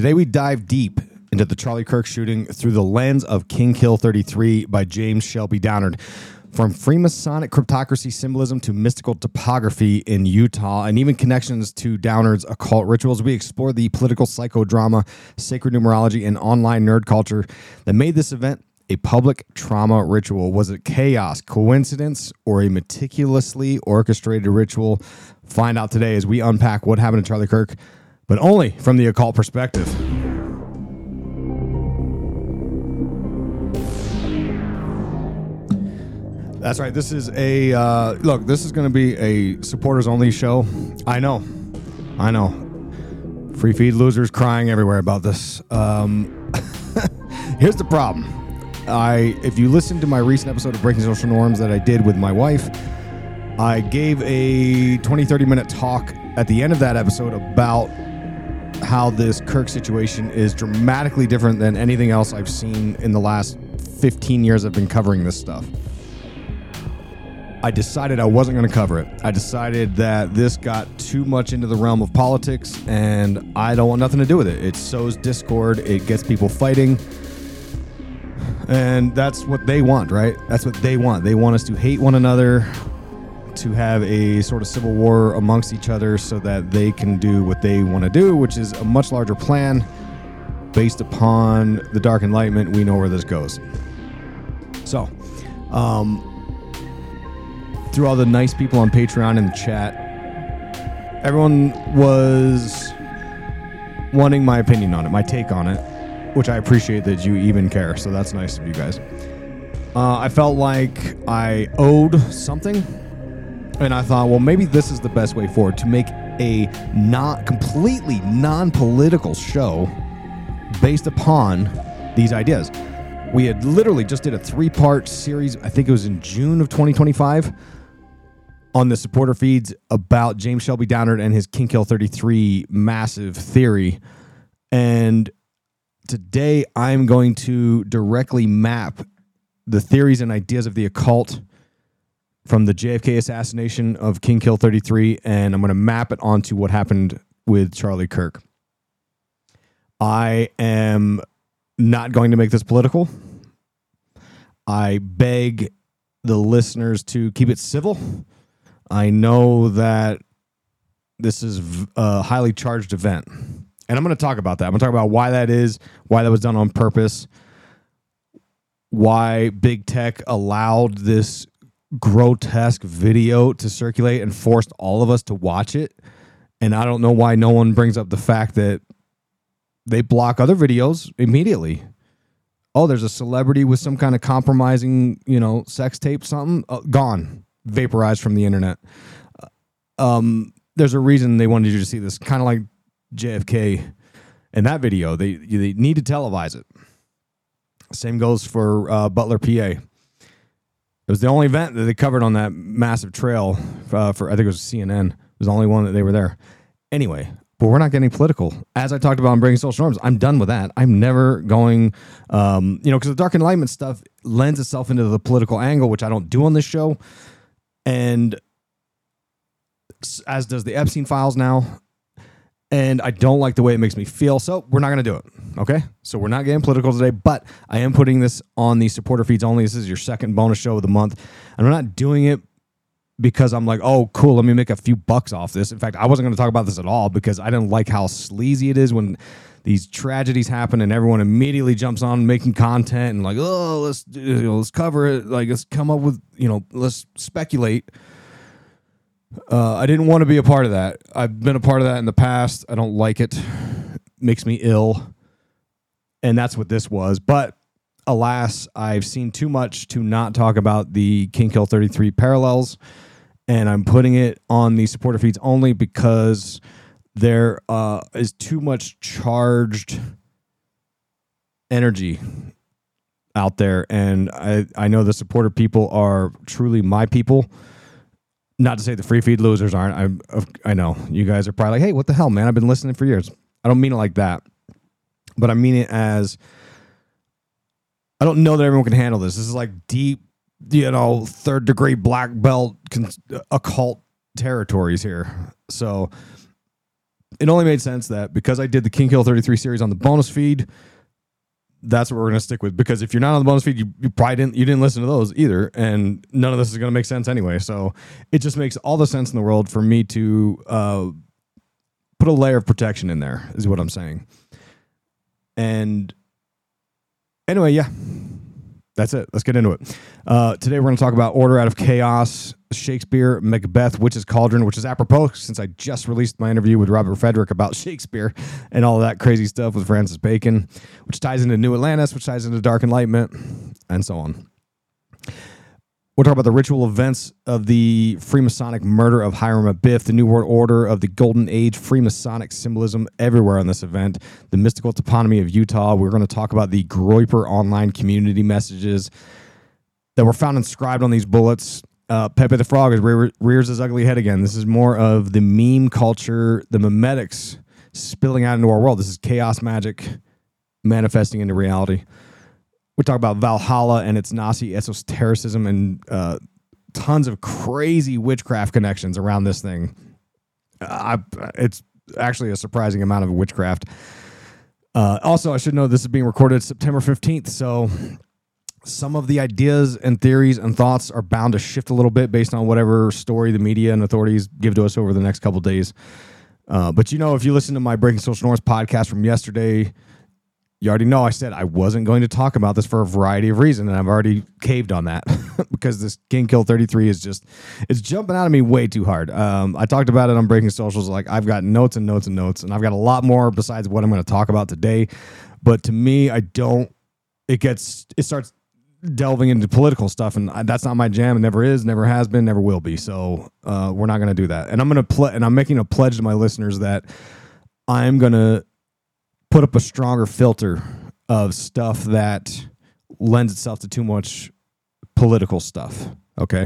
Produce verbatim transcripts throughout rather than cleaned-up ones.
Today we dive deep into the Charlie Kirk shooting through the lens of King Kill thirty-three by James Shelby Downard. From Freemasonic cryptocracy symbolism to mystical topography in Utah, and even connections to Downard's occult rituals, we explore the political psychodrama, sacred numerology, and online nerd culture that made this event a public trauma ritual. Was it chaos, coincidence, or a meticulously orchestrated ritual? Find out today as we unpack what happened to Charlie Kirk, but only from the occult perspective. That's right. This is a, uh, look, this is going to be a supporters only show. I know. I know. Free feed losers crying everywhere about this. Um, here's the problem. I, if you listen to my recent episode of Breaking Social Norms that I did with my wife, I gave a twenty, thirty minute talk at the end of that episode about how this Kirk situation is dramatically different than anything else I've seen in the last fifteen years I've been covering this stuff. I decided I wasn't going to cover it. I decided that this got too much into the realm of politics, and I don't want nothing to do with it. It sows discord. It gets people fighting. And that's what they want, right? That's what they want. They want us to hate one another, to have a sort of civil war amongst each other so that they can do what they want to do, which is a much larger plan based upon the Dark Enlightenment. We know where this goes. So, um... through all the nice people on Patreon and the chat, everyone was wanting my opinion on it, my take on it, which I appreciate that you even care. So that's nice of you guys. Uh, I felt like I owed something, and I thought, well, maybe this is the best way forward, to make a not completely non-political show based upon these ideas. We had literally just did a three-part series. I think it was in June of twenty twenty-five. On the supporter feeds about James Shelby Downard and his King Kill thirty-three massive theory. And today I'm going to directly map the theories and ideas of the occult from the J F K assassination of King Kill thirty-three, and I'm going to map it onto what happened with Charlie Kirk. I am not going to make this political. I beg the listeners to keep it civil. I know that this is a highly charged event, and I'm going to talk about that. I'm going to talk about why that is, why that was done on purpose, why big tech allowed this grotesque video to circulate and forced all of us to watch it. And I don't know why no one brings up the fact that they block other videos immediately. Oh, there's a celebrity with some kind of compromising, you know, sex tape, something, uh, gone. Vaporized from the internet. Um, there's a reason they wanted you to see this, kind of like J F K in that video. They they need to televise it. Same goes for uh, Butler, P A. It was the only event that they covered on that massive trail uh, for, I think it was C N N. It was the only one that they were there. Anyway, but we're not getting political. As I talked about in Breaking Social Norms, I'm done with that. I'm never going, um, you know, because the Dark Enlightenment stuff lends itself into the political angle, which I don't do on this show. And as does the Epstein files now. And I don't like the way it makes me feel. So we're not going to do it. Okay. So we're not getting political today, but I am putting this on the supporter feeds only. This is your second bonus show of the month. And we're not doing it because I'm like, oh, cool, let me make a few bucks off this. In fact, I wasn't going to talk about this at all because I didn't like how sleazy it is when these tragedies happen and everyone immediately jumps on making content and like, oh, let's you know, let's cover it. Like, let's come up with, you know, let's speculate. Uh, I didn't want to be a part of that. I've been a part of that in the past. I don't like it. It makes me ill. And that's what this was. But alas, I've seen too much to not talk about the King Kill thirty-three parallels. And I'm putting it on the supporter feeds only because there uh, is too much charged energy out there. And I, I know the supporter people are truly my people. Not to say the free feed losers aren't. I I know. You guys are probably like, hey, what the hell, man? I've been listening for years. I don't mean it like that. But I mean it as, I don't know that everyone can handle this. This is like deep, you know, third degree black belt con- occult territories here. So it only made sense that because I did the King Kill thirty-three series on the bonus feed, that's what we're going to stick with. Because if you're not on the bonus feed, you, you probably didn't you didn't listen to those either, and none of this is going to make sense anyway. So it just makes all the sense in the world for me to uh, put a layer of protection in there, is what I'm saying. And anyway, yeah, that's it. Let's get into it. Uh, today we're going to talk about Order Out of Chaos, Shakespeare, Macbeth, Witch's Cauldron, which is apropos since I just released my interview with Robert Frederick about Shakespeare and all that crazy stuff with Francis Bacon, which ties into New Atlantis, which ties into Dark Enlightenment, and so on. We'll talk about the ritual events of the Freemasonic murder of Hiram Abiff, the New World Order of the Golden Age, Freemasonic symbolism everywhere on this event, the mystical toponymy of Utah. We're going to talk about the Groyper online community messages that were found inscribed on these bullets. Uh, Pepe the Frog is rear, rears his ugly head again. This is more of the meme culture, the memetics spilling out into our world. This is chaos magic manifesting into reality. We talk about Valhalla and its Nazi esotericism and uh, tons of crazy witchcraft connections around this thing. Uh, I, it's actually a surprising amount of witchcraft. Uh, also, I should know this is being recorded September fifteenth, so some of the ideas and theories and thoughts are bound to shift a little bit based on whatever story the media and authorities give to us over the next couple of days. Uh, but you know, if you listen to my Breaking Social Norms podcast from yesterday, you already know I said I wasn't going to talk about this for a variety of reasons, and I've already caved on that because this King Kill thirty-three is just, it's jumping out of me way too hard. Um, I talked about it on Breaking Socials. Like, I've got notes and notes and notes, and I've got a lot more besides what I'm going to talk about today. But to me, I don't, it gets, it starts delving into political stuff, and that's not my jam. It never is, never has been, never will be. So uh, we're not going to do that. And I'm going to play, and I'm making a pledge to my listeners that I'm going to put up a stronger filter of stuff that lends itself to too much political stuff. Okay.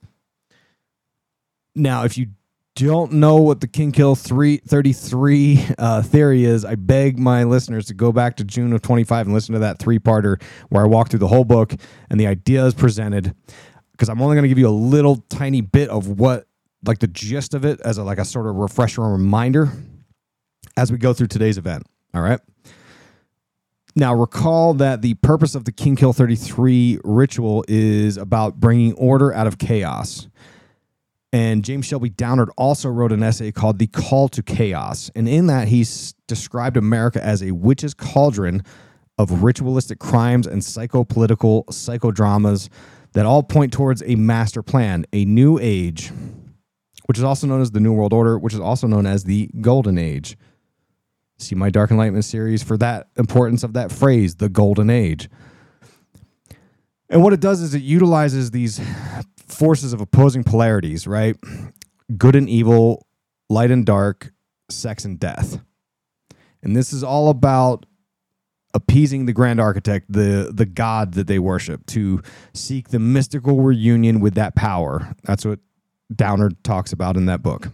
Now, if you don't know what the King Kill thirty-three uh, theory is, I beg my listeners to go back to June of twenty-five and listen to that three-parter where I walk through the whole book and the ideas presented, because I'm only going to give you a little tiny bit of what, like the gist of it as a, like a sort of refresher and reminder as we go through today's event. All right. Now, recall that the purpose of the King Kill thirty-three ritual is about bringing order out of chaos. And James Shelby Downard also wrote an essay called The Call to Chaos. And in that, he's described America as a witch's cauldron of ritualistic crimes and psychopolitical psychodramas that all point towards a master plan, a new age, which is also known as the New World Order, which is also known as the Golden Age. See my Dark Enlightenment series for that importance of that phrase, the Golden Age. And what it does is it utilizes these forces of opposing polarities, right? Good and evil, light and dark, sex and death. And this is all about appeasing the grand architect, the, the god that they worship, to seek the mystical reunion with that power. That's what Downard talks about in that book.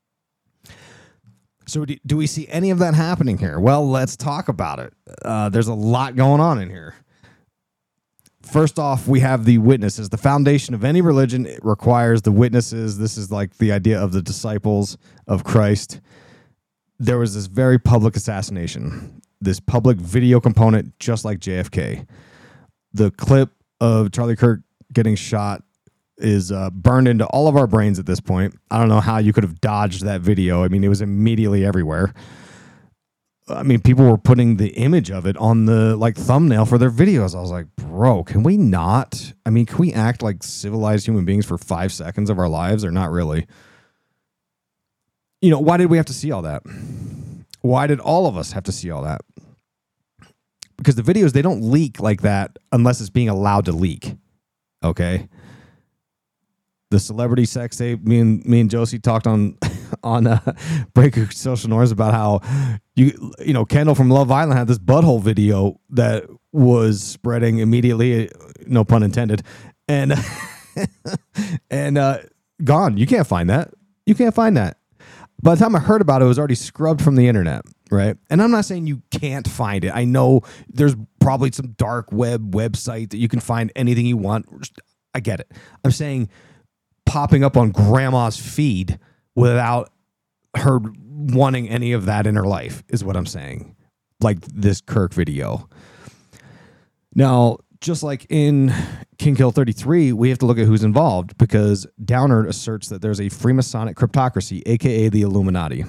So do we see any of that happening here? Well, let's talk about it. Uh, there's a lot going on in here. First off, we have the witnesses. The foundation of any religion requires the witnesses. This is like the idea of the disciples of Christ. There was this very public assassination, this public video component, just like J F K. The clip of Charlie Kirk getting shot is uh, burned into all of our brains at this point. I don't know how you could have dodged that video. I mean, it was immediately everywhere. I mean, people were putting the image of it on the like thumbnail for their videos. I was like, bro, can we not? I mean, can we act like civilized human beings for five seconds of our lives, or not really? You know, why did we have to see all that? Why did all of us have to see all that? Because the videos, they don't leak like that unless it's being allowed to leak. Okay. The celebrity sex tape. Me and me and Josie talked on on uh, Breaking Social Norms about how you you know Kendall from Love Island had this butthole video that was spreading immediately, no pun intended, and and uh, gone. You can't find that. You can't find that. By the time I heard about it, it was already scrubbed from the internet, right? And I'm not saying you can't find it. I know there's probably some dark web website that you can find anything you want. I get it. I'm saying popping up on grandma's feed without her wanting any of that in her life, is what I'm saying. Like this Kirk video. Now, just like in King Kill thirty-three, we have to look at who's involved, because Downard asserts that there's a Freemasonic cryptocracy, aka the Illuminati.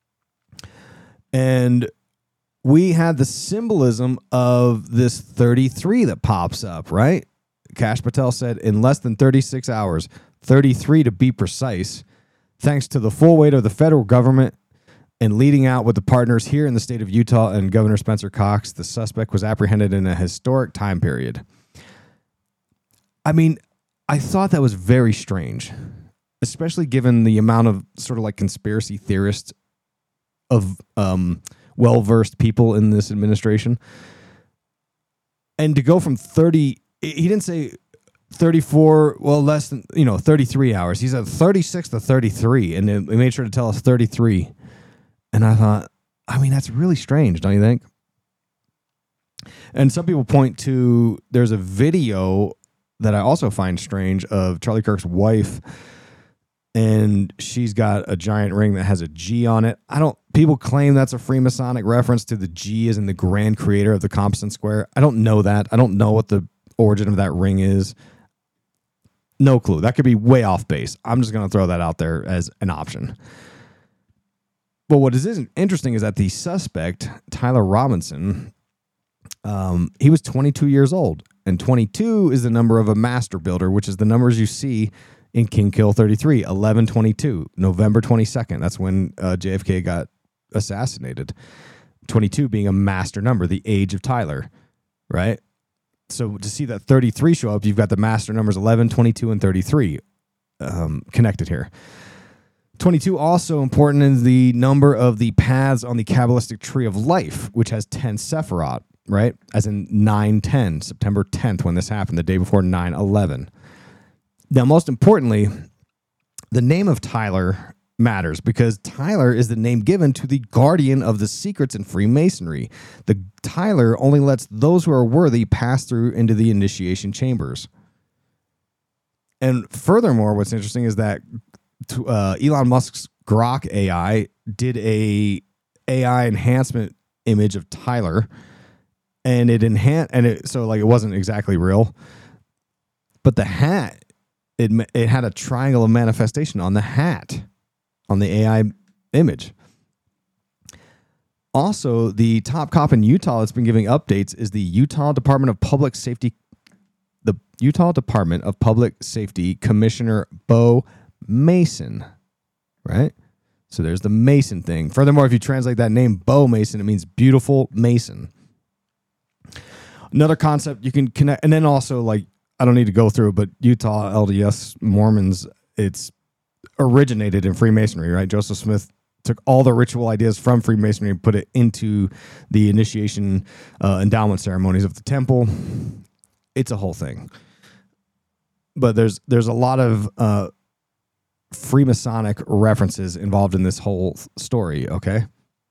And we had the symbolism of this thirty-three that pops up, right? Kash Patel said, in less than thirty-six hours, thirty-three to be precise, thanks to the full weight of the federal government and leading out with the partners here in the state of Utah and Governor Spencer Cox, the suspect was apprehended in a historic time period. I mean, I thought that was very strange, especially given the amount of sort of like conspiracy theorists of um, well-versed people in this administration. And to go from thirty, he didn't say thirty-four, well, less than, you know, thirty-three hours. He said thirty-six to thirty-three, and they made sure to tell us thirty-three. And I thought, I mean, that's really strange, don't you think? And some people point to, there's a video that I also find strange of Charlie Kirk's wife, and she's got a giant ring that has a G on it. I don't, people claim that's a Freemasonic reference to the G as in the grand creator of the Compton Square. I don't know that. I don't know what the origin of that ring is. No clue. That could be way off base. I'm just going to throw that out there as an option. But what is interesting is that the suspect, Tyler Robinson, um, he was twenty-two years old. And twenty-two is the number of a master builder, which is the numbers you see in King Kill thirty-three, eleven twenty-two, November twenty-second. That's when uh, J F K got assassinated. twenty-two being a master number, the age of Tyler, right? So to see that thirty-three show up, you've got the master numbers eleven, twenty-two, and thirty-three um, connected here. twenty-two also important is the number of the paths on the Kabbalistic tree of life, which has ten Sephiroth, right? As in nine ten, September tenth, when this happened, the day before nine eleven. Now, most importantly, the name of Tyler matters because Tyler is the name given to the guardian of the secrets in Freemasonry. The Tyler only lets those who are worthy pass through into the initiation chambers. And furthermore, what's interesting is that uh, Elon Musk's Grok A I did a A I enhancement image of Tyler, and it enhanced, and it so like it wasn't exactly real, but the hat, it it had a triangle of manifestation on the hat, on the A I image. Also, the top cop in Utah that's been giving updates is the Utah Department of Public Safety, the Utah Department of Public Safety Commissioner Bo Mason, right? So there's the Mason thing. Furthermore, if you translate that name, Bo Mason, it means beautiful Mason. Another concept you can connect, and then also, like, I don't need to go through, but Utah L D S Mormons, it's originated in Freemasonry, right? Joseph Smith took all the ritual ideas from Freemasonry and put it into the initiation uh, endowment ceremonies of the temple. It's a whole thing. But there's there's a lot of uh, Freemasonic references involved in this whole story, okay?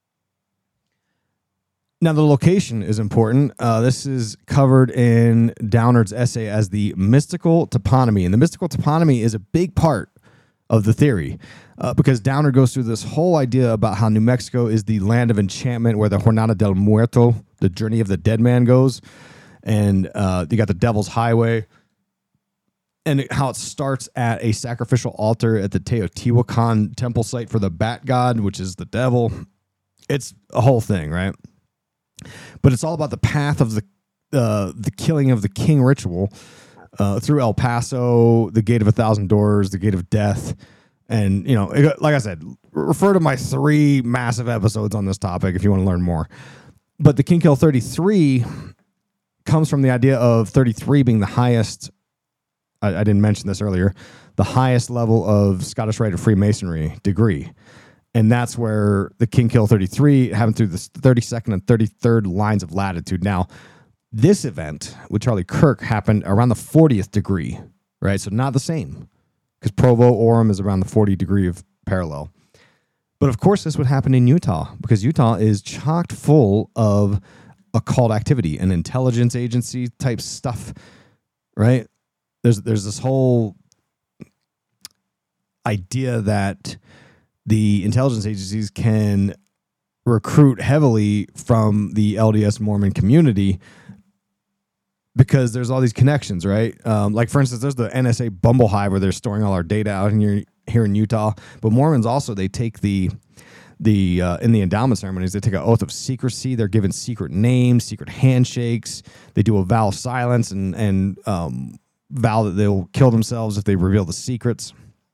Now, the location is important. Uh, this is covered in Downard's essay as the mystical toponymy. And the mystical toponymy is a big part of the theory uh, because Downard goes through this whole idea about how New Mexico is the land of enchantment where the Jornada del Muerto, the journey of the dead man, goes. And uh, you got the Devil's Highway. And it, how it starts at a sacrificial altar at the Teotihuacan temple site for the bat god, which is the devil. It's a whole thing, right? But it's all about the path of the uh, the killing of the king ritual uh, through El Paso, the Gate of a Thousand Doors, the Gate of Death. And, you know, it, like I said, refer to my three massive episodes on this topic if you want to learn more. But the King Kill thirty-three comes from the idea of thirty-three being the highest, I, I didn't mention this earlier, the highest level of Scottish Rite of Freemasonry degree. And that's where the King Kill thirty-three happened through the thirty-second and thirty-third lines of latitude. Now, this event with Charlie Kirk happened around the fortieth degree, right? So not the same, because Provo Orem is around the forty degree of parallel. But of course, this would happen in Utah, because Utah is chocked full of occult activity and intelligence agency type stuff, right? There's there's this whole idea that the intelligence agencies can recruit heavily from the L D S Mormon community because there's all these connections, right? Um, like, for instance, there's the N S A Bumble Hive where they're storing all our data out here, here in Utah. But Mormons also, they take the, the uh, in the endowment ceremonies, they take an oath of secrecy. They're given secret names, secret handshakes. They do a vow of silence and, and um, vow that they'll kill themselves if they reveal the secrets.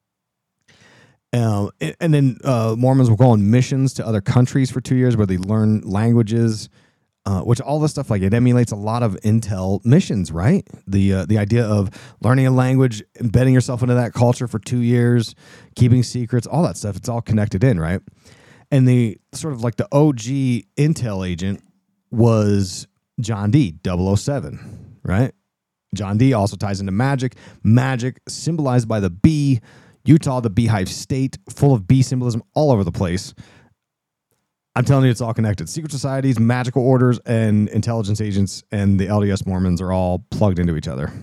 Um, and, and then uh, Mormons will go on missions to other countries for two years where they learn languages. Uh, which all this stuff, like, it emulates a lot of intel missions, right? The uh, the idea of learning a language, embedding yourself into that culture for two years, keeping secrets, all that stuff, it's all connected in, right? And the sort of like the O G intel agent was John Dee, double oh seven, right? John Dee also ties into magic. Magic symbolized by the bee. Utah, the beehive state, full of bee symbolism all over the place. I'm telling you, it's all connected. Secret societies, magical orders, and intelligence agents, and the L D S Mormons are all plugged into each other.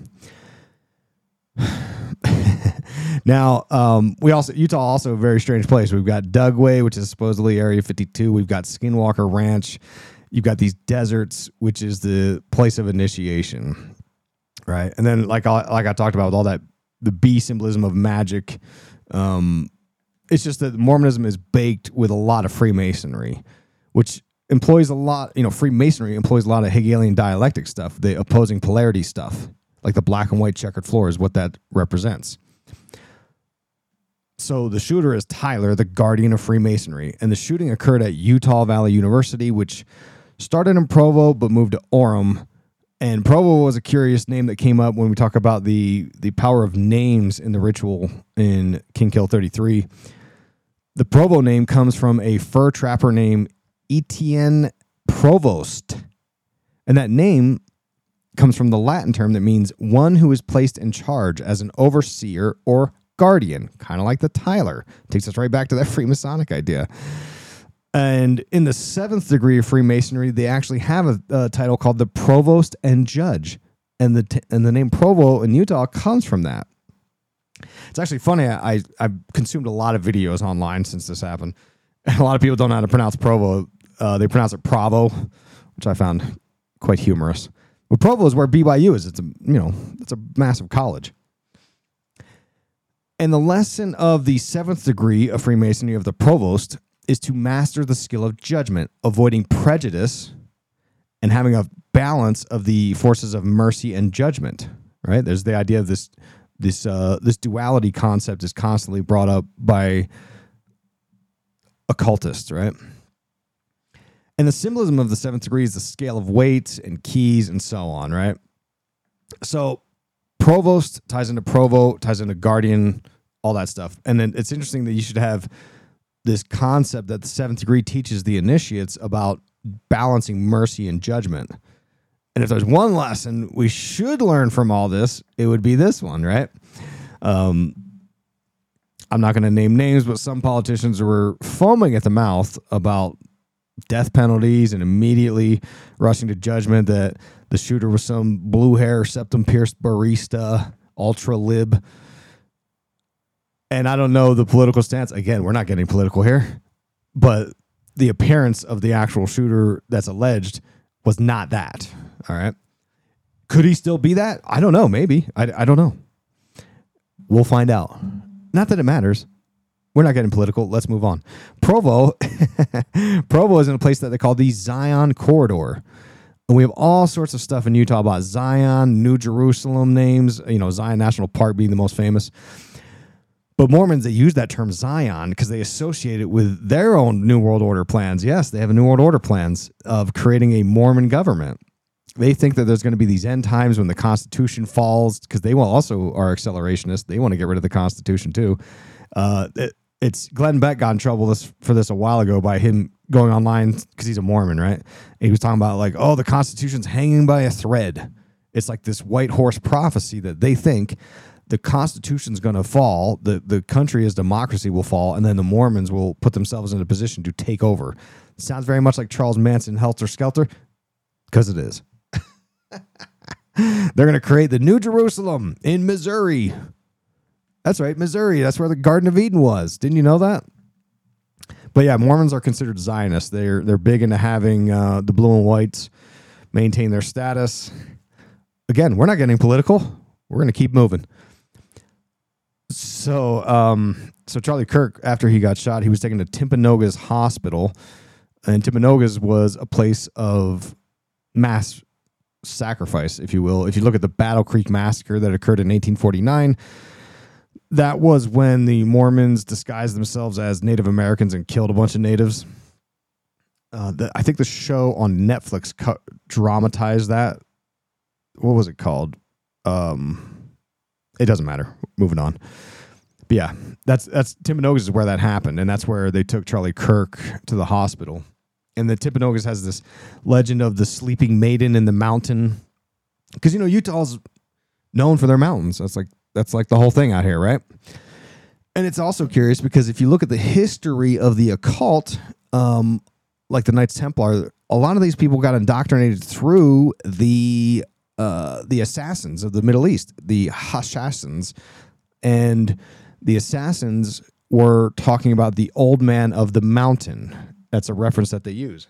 Now, um, we also Utah also a very strange place. We've got Dugway, which is supposedly Area fifty-two. We've got Skinwalker Ranch. You've got these deserts, which is the place of initiation, right? And then, like I, like I talked about, with all that the bee symbolism of magic. Um, It's just that Mormonism is baked with a lot of Freemasonry, which employs a lot, you know, Freemasonry employs a lot of Hegelian dialectic stuff, the opposing polarity stuff, like the black and white checkered floor is what that represents. So the shooter is Tyler, the guardian of Freemasonry, and the shooting occurred at Utah Valley University, which started in Provo but moved to Orem. And Provo was a curious name that came up when we talk about the, the power of names in the ritual in King Kill thirty-three. The Provo name comes from a fur trapper named Etienne Provost. And that name comes from the Latin term that means one who is placed in charge as an overseer or guardian, kind of like the Tyler. Takes us right back to that Freemasonic idea. And in the seventh degree of Freemasonry, they actually have a, a title called the Provost and Judge. And the, t- and the name Provo in Utah comes from that. It's actually funny. I, I've consumed a lot of videos online since this happened. And a lot of people don't know how to pronounce Provo. Uh, they pronounce it Provo, which I found quite humorous. But Provo is where B Y U is. It's a, you know, it's a massive college. And the lesson of the seventh degree of Freemasonry of the Provost is to master the skill of judgment, avoiding prejudice, and having a balance of the forces of mercy and judgment. Right? There's the idea of this. This uh, this duality concept is constantly brought up by occultists, right? And the symbolism of the seventh degree is the scale of weights and keys and so on, right? So Provost ties into Provo, ties into Guardian, all that stuff. And then it's interesting that you should have this concept that the seventh degree teaches the initiates about balancing mercy and judgment. And if there's one lesson we should learn from all this, it would be this one, right? Um, I'm not going to name names, but some politicians were foaming at the mouth about death penalties and immediately rushing to judgment that the shooter was some blue hair, septum pierced barista, ultra lib. And I don't know the political stance. Again, we're not getting political here, but the appearance of the actual shooter that's alleged was not that. All right. Could he still be that? I don't know. Maybe. I, I don't know. We'll find out. Not that it matters. We're not getting political. Let's move on. Provo. Provo is in a place that they call the Zion Corridor. And we have all sorts of stuff in Utah about Zion, New Jerusalem names, you know, Zion National Park being the most famous. But Mormons, they use that term Zion because they associate it with their own New World Order plans. Yes, they have a New World Order plans of creating a Mormon government. They think that there's going to be these end times when the Constitution falls, because they will also are accelerationists. They want to get rid of the Constitution too. Uh, it, it's Glenn Beck got in trouble this, for this a while ago by him going online because he's a Mormon, right? And he was talking about like, oh, the Constitution's hanging by a thread. It's like this white horse prophecy that they think the Constitution's going to fall, the, the country as democracy will fall, and then the Mormons will put themselves in a position to take over. It sounds very much like Charles Manson, Helter Skelter, because it is. They're going to create the New Jerusalem in Missouri. That's right, Missouri. That's where the Garden of Eden was. Didn't you know that? But yeah, Mormons are considered Zionists. They're they're big into having uh, the blue and whites maintain their status. Again, we're not getting political. We're going to keep moving. So, um, so Charlie Kirk, after he got shot, he was taken to Timpanogos Hospital, and Timpanogos was a place of mass sacrifice, if you will. If you look at the Battle Creek Massacre that occurred in eighteen forty-nine, that was when the Mormons disguised themselves as Native Americans and killed a bunch of natives. Uh, the, I think the show on Netflix co- dramatized that. What was it called? Um, it doesn't matter. Moving on. But yeah, that's that's Timpanogos is where that happened, and that's where they took Charlie Kirk to the hospital. And the Timpanogos has this legend of the sleeping maiden in the mountain, because you know Utah's known for their mountains. That's like that's like the whole thing out here, right? And it's also curious because if you look at the history of the occult, um, like the Knights Templar, a lot of these people got indoctrinated through the uh, the assassins of the Middle East, the Hashassins, and the assassins were talking about the old man of the mountain. That's a reference that they use.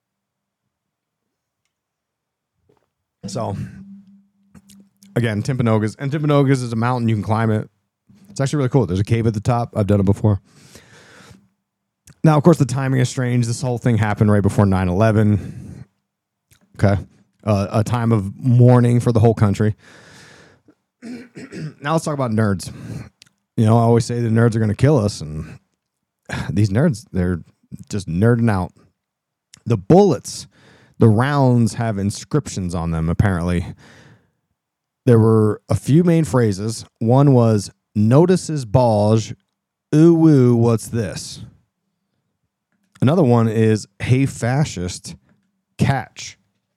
So, again, Timpanogos. And Timpanogos is a mountain. You can climb it. It's actually really cool. There's a cave at the top. I've done it before. Now, of course, the timing is strange. This whole thing happened right before nine eleven. Okay. Uh, a time of mourning for the whole country. Now let's talk about nerds. You know, I always say the nerds are going to kill us. And these nerds, they're just nerding out. The bullets, the rounds have inscriptions on them, apparently. There were a few main phrases. One was, notices Balj, ooh woo, what's this? Another one is, hey fascist, catch.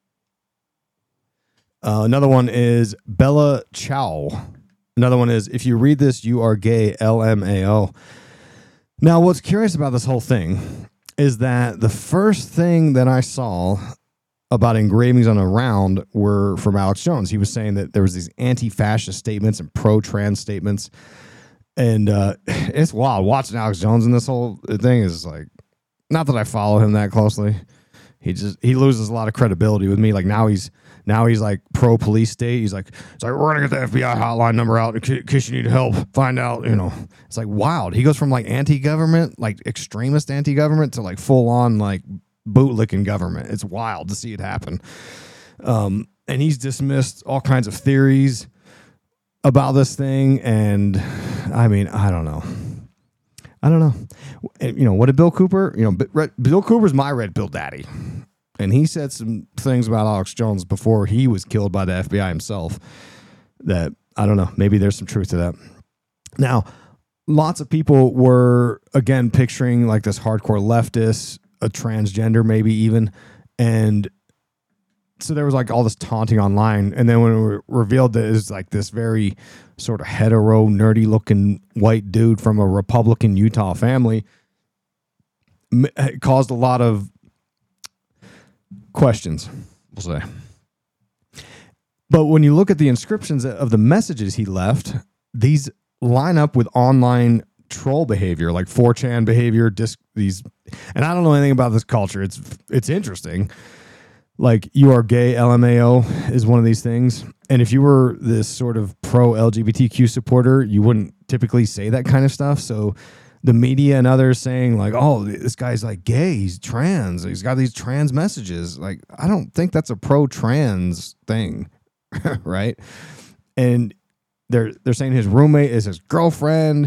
Uh, another one is, Bella Ciao. Another one is, if you read this, you are gay, L M A O. Now, what's curious about this whole thing is that the first thing that I saw about engravings on a round were from Alex Jones. He was saying that there was these anti-fascist statements and pro-trans statements. And uh, it's wild. Watching Alex Jones in this whole thing is like, not that I follow him that closely. He just, he loses a lot of credibility with me. Like now he's, now he's like pro police state. He's like, it's like, we're going to get the F B I hotline number out in case you need help. Find out, you know, it's like wild. He goes from like anti-government, like extremist anti-government to like full on like bootlicking government. It's wild to see it happen. Um, and he's dismissed all kinds of theories about this thing. And I mean, I don't know. I don't know. You know, what did Bill Cooper, you know, Bill Cooper's my red pill daddy. And he said some things about Alex Jones before he was killed by the F B I himself that, I don't know, maybe there's some truth to that. Now, lots of people were, again, picturing like this hardcore leftist, a transgender maybe even. And so there was like all this taunting online. And then when it was revealed that it was like this very sort of hetero, nerdy looking white dude from a Republican Utah family, it caused a lot of questions, we'll say. But when you look at the inscriptions of the messages he left, these line up with online troll behavior, like four chan behavior, disc, these, and I don't know anything about this culture. It's it's interesting. Like, you are gay, L M A O is one of these things. And if you were this sort of pro L G B T Q supporter, you wouldn't typically say that kind of stuff. So the media and others saying like, oh, this guy's like gay, he's trans, he's got these trans messages. Like, I don't think that's a pro-trans thing, right? And they're they're saying his roommate is his girlfriend,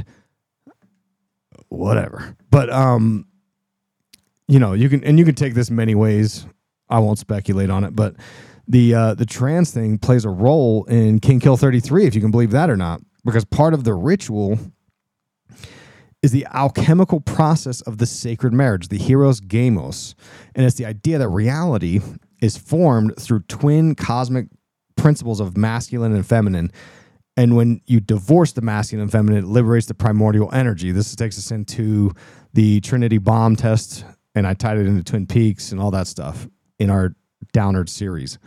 whatever. But um, you know, you can and you can take this many ways. I won't speculate on it, but the uh, the trans thing plays a role in King Kill thirty-three, if you can believe that or not, because part of the ritual is the alchemical process of the sacred marriage, the Hieros Gamos. And it's the idea that reality is formed through twin cosmic principles of masculine and feminine. And when you divorce the masculine and feminine, it liberates the primordial energy. This takes us into the Trinity bomb test, and I tied it into Twin Peaks and all that stuff in our Downward series.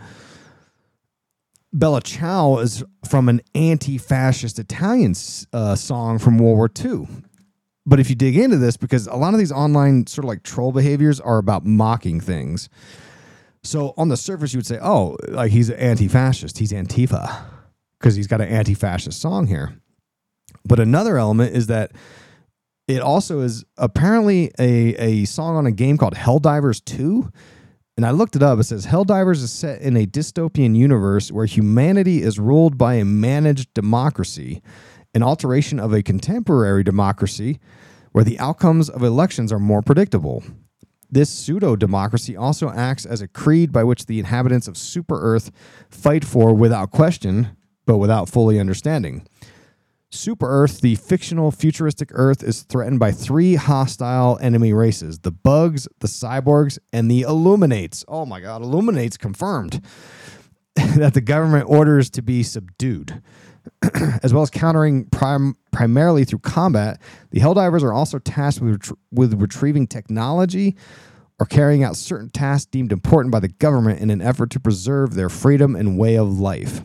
Bella Ciao is from an anti-fascist Italian uh, song from World War Two. But if you dig into this, because a lot of these online sort of like troll behaviors are about mocking things. So on the surface, you would say, oh, like he's an anti-fascist. He's Antifa because he's got an anti-fascist song here. But another element is that it also is apparently a, a song on a game called Helldivers two. And I looked it up. It says Helldivers is set in a dystopian universe where humanity is ruled by a managed democracy, an alteration of a contemporary democracy where the outcomes of elections are more predictable. This pseudo-democracy also acts as a creed by which the inhabitants of Super Earth fight for without question, but without fully understanding. Super Earth, the fictional futuristic Earth, is threatened by three hostile enemy races: the Bugs, the Cyborgs, and the Illuminates. Oh my God, Illuminates confirmed that the government orders to be subdued. As well as countering prim- primarily through combat, the Helldivers are also tasked with, ret- with retrieving technology or carrying out certain tasks deemed important by the government in an effort to preserve their freedom and way of life.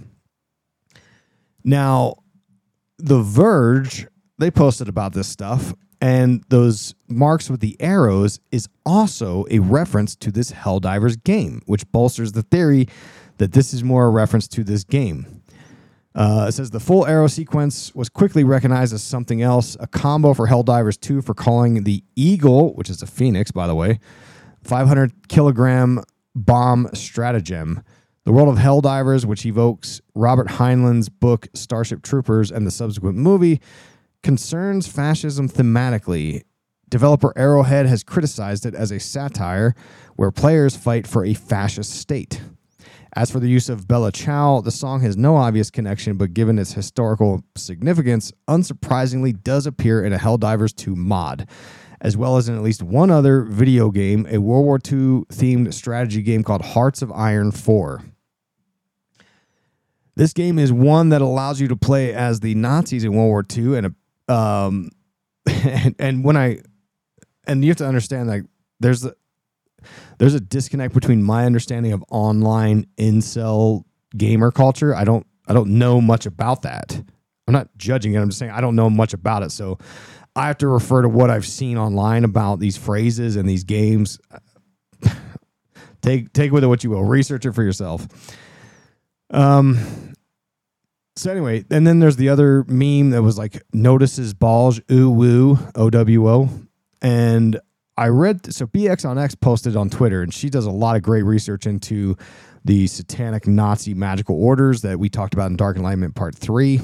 Now, The Verge, they posted about this stuff, and those marks with the arrows is also a reference to this Helldivers game, which bolsters the theory that this is more a reference to this game. Uh, it says the full arrow sequence was quickly recognized as something else, a combo for Helldivers two for calling the Eagle, which is a phoenix, by the way, five hundred kilogram bomb stratagem. The world of Helldivers, which evokes Robert Heinlein's book Starship Troopers and the subsequent movie, concerns fascism thematically. Developer Arrowhead has criticized it as a satire where players fight for a fascist state. As for the use of Bella Ciao, the song has no obvious connection, but given its historical significance, unsurprisingly does appear in a Helldivers two mod, as well as in at least one other video game, a World War Two themed strategy game called Hearts of Iron four. This game is one that allows you to play as the Nazis in World War Two, and a, um, and, and when I, and you have to understand that there's a, there's a disconnect between my understanding of online incel gamer culture. I don't, I don't know much about that. I'm not judging it. I'm just saying I don't know much about it. So I have to refer to what I've seen online about these phrases and these games. take, take with it what you will. Research it for yourself. Um. So anyway, and then there's the other meme that was like notices balls, ooh woo, O W O. And I read, so B X on X posted on Twitter, and she does a lot of great research into the satanic Nazi magical orders that we talked about in Dark Enlightenment Part three.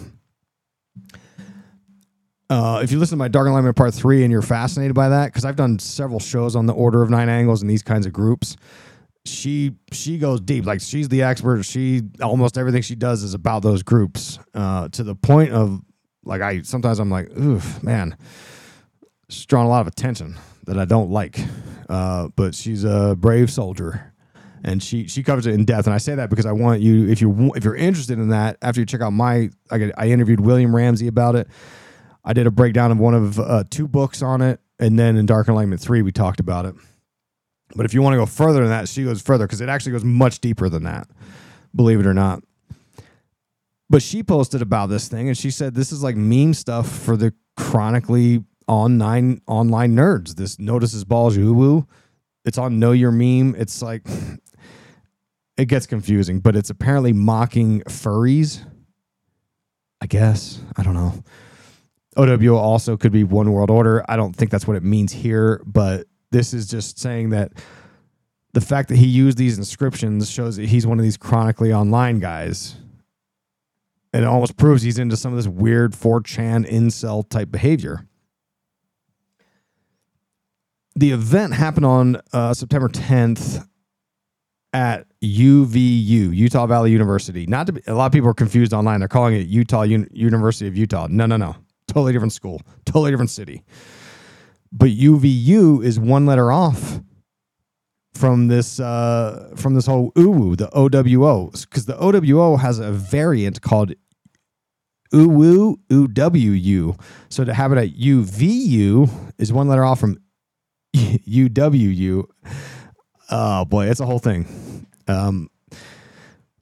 Uh, if you listen to my Dark Enlightenment Part three and you're fascinated by that, because I've done several shows on the Order of Nine Angles and these kinds of groups, she she goes deep. Like, she's the expert. She almost everything she does is about those groups, uh, to the point of, like, I sometimes I'm like, oof, man, she's drawing a lot of attention that I don't like. Uh, but she's a brave soldier, and she she covers it in depth. And I say that because I want you, if you if you're interested in that, after you check out my, I, get, I interviewed William Ramsey about it. I did a breakdown of one of uh, two books on it, and then in Dark Enlightenment three we talked about it. But if you want to go further than that, she goes further, because it actually goes much deeper than that, believe it or not. But she posted about this thing, and she said this is like meme stuff for the chronically online online nerds. This notices balls, ooh woo. It's on Know Your Meme. It's like, it gets confusing, but it's apparently mocking furries, I guess. I don't know. O W O also could be One World Order. I don't think that's what it means here, but this is just saying that the fact that he used these inscriptions shows that he's one of these chronically online guys. And it almost proves he's into some of this weird four chan incel type behavior. The event happened on uh, September tenth at U V U, Utah Valley University. Not to be, a lot of people are confused online. They're calling it Utah Un- University of Utah. No, no, no. Totally different school. Totally different city. But U V U is one letter off from this uh, from this whole U W O, the O W O, because the O W O has a variant called U W O, U W U. So to have it at U V U is one letter off from U W U. Oh boy, it's a whole thing. Um,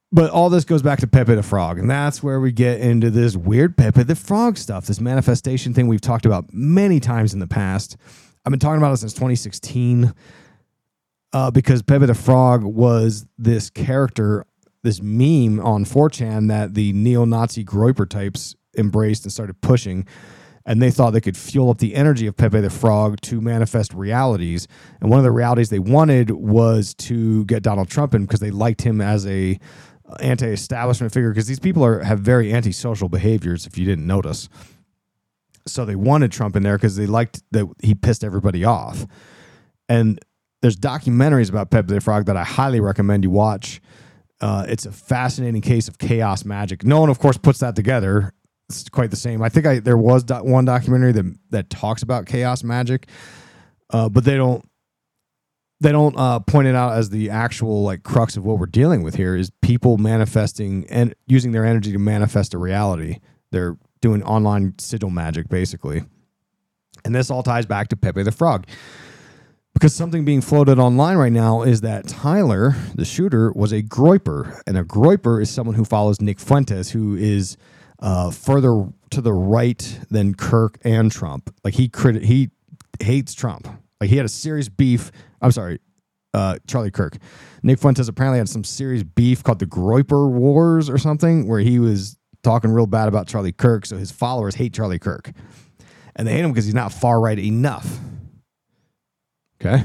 But all this goes back to Pepe the Frog, and that's where we get into this weird Pepe the Frog stuff, this manifestation thing we've talked about many times in the past. I've been talking about it since twenty sixteen uh, because Pepe the Frog was this character, this meme on four chan that the neo-Nazi Groyper types embraced and started pushing, and they thought they could fuel up the energy of Pepe the Frog to manifest realities. And one of the realities they wanted was to get Donald Trump in because they liked him as a anti-establishment figure, because these people are have very antisocial behaviors, if you didn't notice. So they wanted Trump in there because they liked that he pissed everybody off. And there's documentaries about Pepe the Frog that I highly recommend you watch. Uh, it's a fascinating case of chaos magic. No one, of course, puts that together. It's quite the same. I think I there was do- one documentary that that talks about chaos magic, uh, but they don't they don't uh, point it out as the actual like crux of what we're dealing with here is people manifesting and using their energy to manifest a reality. They're doing online sigil magic, basically. And this all ties back to Pepe the Frog. Because something being floated online right now is that Tyler, the shooter, was a Groyper. And a Groyper is someone who follows Nick Fuentes, who is uh, further to the right than Kirk and Trump. Like, he crit- he hates Trump. Like, he had a serious beef. I'm sorry, uh, Charlie Kirk. Nick Fuentes apparently had some serious beef called the Groyper Wars or something, where he was talking real bad about Charlie Kirk, so his followers hate Charlie Kirk. And they hate him because he's not far right enough. Okay.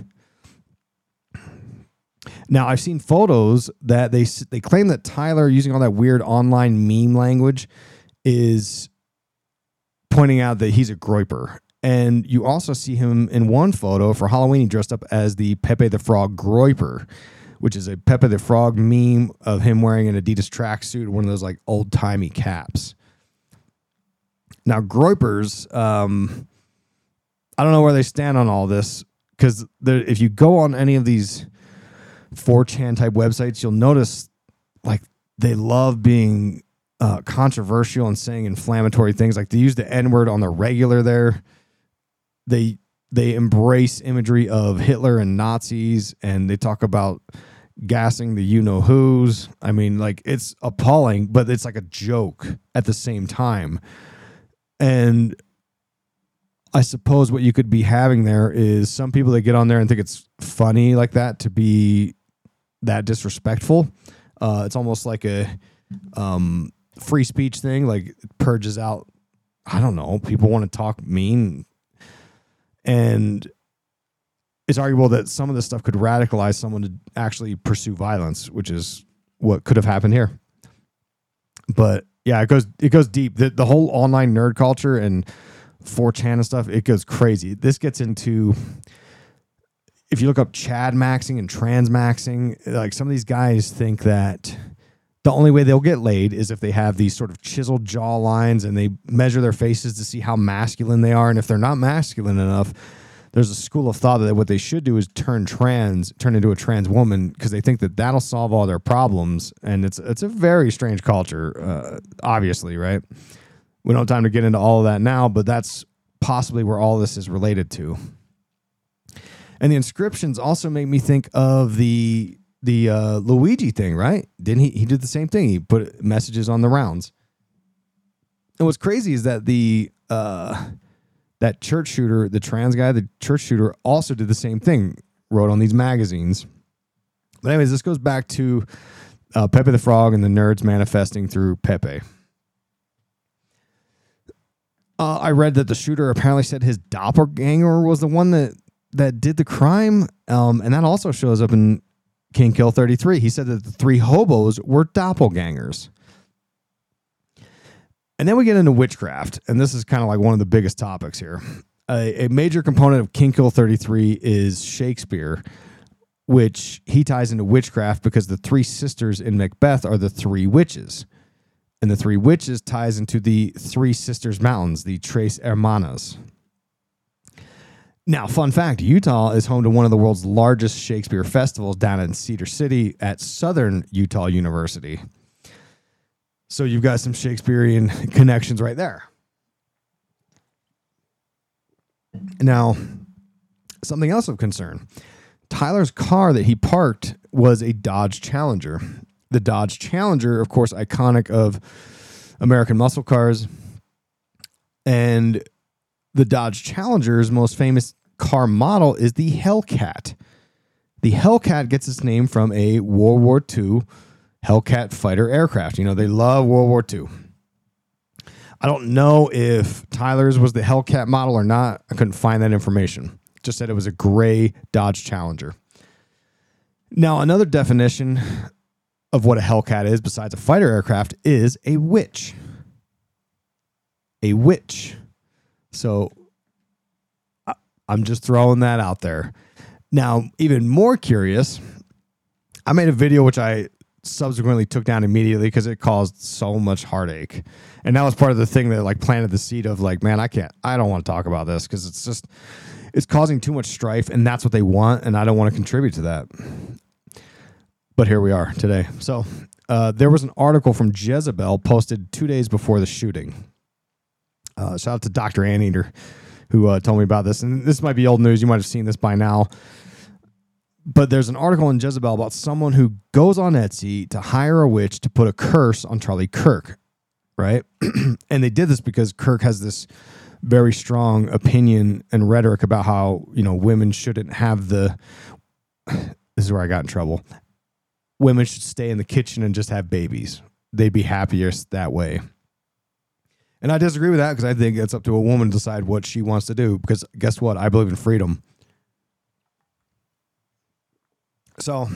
Now, I've seen photos that they they claim that Tyler, using all that weird online meme language, is pointing out that he's a Groyper. And you also see him in one photo for Halloween. He dressed up as the Pepe the Frog Groyper, which is a Pepe the Frog meme of him wearing an Adidas tracksuit, one of those like old timey caps. Now, Groypers, um, I don't know where they stand on all this, because if you go on any of these four chan type websites, you'll notice like they love being uh, controversial and saying inflammatory things. Like they use the N-word on the regular there. They they embrace imagery of Hitler and Nazis, and they talk about gassing the you-know-whos. I mean, like, it's appalling, but it's like a joke at the same time. And I suppose what you could be having there is some people that get on there and think it's funny like that to be that disrespectful. Uh, it's almost like a um, free speech thing, like it purges out, I don't know, people want to talk mean. And it's arguable that some of this stuff could radicalize someone to actually pursue violence, which is what could have happened here. But yeah, it goes it goes deep. The, the whole online nerd culture and four chan and stuff, it goes crazy. This gets into, if you look up Chad maxing and trans maxing, like some of these guys think that the only way they'll get laid is if they have these sort of chiseled jaw lines and they measure their faces to see how masculine they are. And if they're not masculine enough, there's a school of thought that what they should do is turn trans, turn into a trans woman, because they think that that'll solve all their problems. And it's it's a very strange culture, uh, obviously, right? We don't have time to get into all of that now, but that's possibly where all this is related to. And the inscriptions also make me think of the the uh, Luigi thing, right? Didn't he? He did the same thing. He put messages on the rounds. And what's crazy is that the uh, that church shooter, the trans guy, the church shooter, also did the same thing. Wrote on these magazines. But anyways, this goes back to uh, Pepe the Frog and the nerds manifesting through Pepe. Uh, I read that the shooter apparently said his doppelganger was the one that, that did the crime. Um, and that also shows up in King Kill thirty-three. He said that the three hobos were doppelgangers. And then we get into witchcraft. And this is kind of like one of the biggest topics here. A, a major component of King Kill thirty-three is Shakespeare, which he ties into witchcraft because the three sisters in Macbeth are the three witches. And the three witches ties into the Three Sisters Mountains, the Tres Hermanas. Now, fun fact, Utah is home to one of the world's largest Shakespeare festivals down in Cedar City at Southern Utah University. So you've got some Shakespearean connections right there. Now, something else of concern. Tyler's car that he parked was a Dodge Challenger. The Dodge Challenger, of course, iconic of American muscle cars. And the Dodge Challenger's most famous car model is the Hellcat. The Hellcat gets its name from a World War Two Hellcat fighter aircraft. You know, they love World War Two. I don't know if Tyler's was the Hellcat model or not. I couldn't find that information. Just said it was a gray Dodge Challenger. Now, another definition of what a Hellcat is, besides a fighter aircraft, is a witch. A witch. So I'm just throwing that out there. Now, even more curious, I made a video which I subsequently took down immediately because it caused so much heartache. And that was part of the thing that like planted the seed of like, man, I can't, I don't want to talk about this because it's just, it's causing too much strife and that's what they want. And I don't want to contribute to that. But here we are today. So uh, there was an article from Jezebel posted two days before the shooting. Uh, shout out to Doctor Anteater who uh, told me about this. And this might be old news. You might have seen this by now. But there's an article in Jezebel about someone who goes on Etsy to hire a witch to put a curse on Charlie Kirk, right? And they did this because Kirk has this very strong opinion and rhetoric about how, you know, women shouldn't have the... This is where I got in trouble. Women should stay in the kitchen and just have babies. They'd be happiest that way. And I disagree with that because I think it's up to a woman to decide what she wants to do. Because guess what? I believe in freedom. So,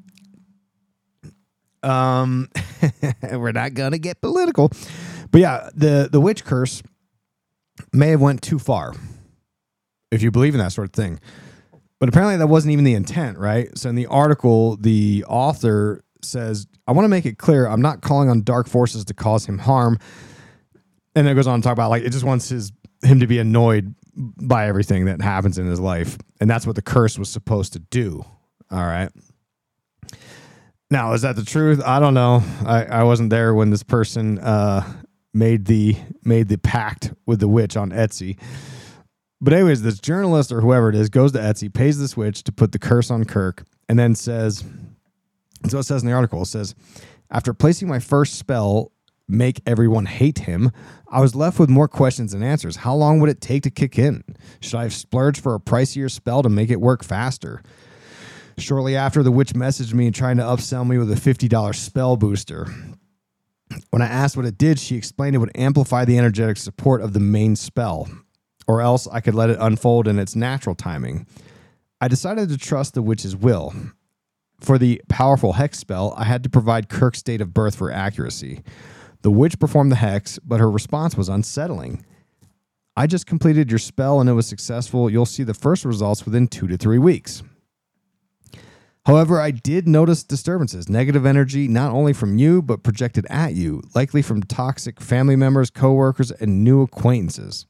um, we're not going to get political. But yeah, the, the witch curse may have went too far, if you believe in that sort of thing. But apparently that wasn't even the intent, right? So in the article, the author says, I want to make it clear, I'm not calling on dark forces to cause him harm. And then it goes on to talk about, like, it just wants his him to be annoyed by everything that happens in his life. And that's what the curse was supposed to do. All right. Now, is that the truth? I don't know. I, I wasn't there when this person uh, made the made the pact with the witch on Etsy. But anyways, this journalist or whoever it is goes to Etsy, pays this witch to put the curse on Kirk, and then says, and so it says in the article, it says, after placing my first spell, make everyone hate him, I was left with more questions than answers. How long would it take to kick in? Should I have splurged for a pricier spell to make it work faster? Shortly after, the witch messaged me trying to upsell me with a fifty dollars spell booster. When I asked what it did, she explained it would amplify the energetic support of the main spell, or else I could let it unfold in its natural timing. I decided to trust the witch's will. For the powerful hex spell, I had to provide Kirk's date of birth for accuracy. The witch performed the hex, but her response was unsettling. I just completed your spell and it was successful. You'll see the first results within two to three weeks. However, I did notice disturbances, negative energy, not only from you, but projected at you, likely from toxic family members, coworkers, and new acquaintances.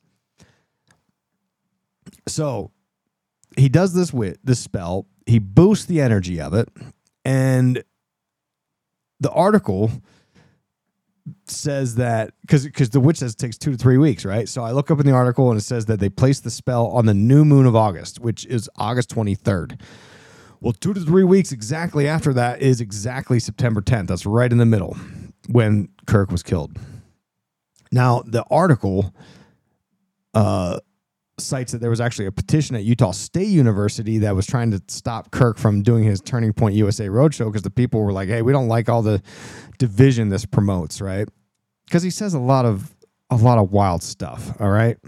So he does this with this spell. He boosts the energy of it. And the article says that because because the witch says it takes two to three weeks, right? So I look up in the article and it says that they placed the spell on the new moon of August, which is August twenty-third. Well, two to three weeks exactly after that is exactly September tenth. That's right in the middle when Kirk was killed. Now, the article uh, cites that there was actually a petition at Utah State University that was trying to stop Kirk from doing his Turning Point U S A Roadshow because the people were like, hey, we don't like all the division this promotes, right? Because he says a lot of a lot of wild stuff, all right?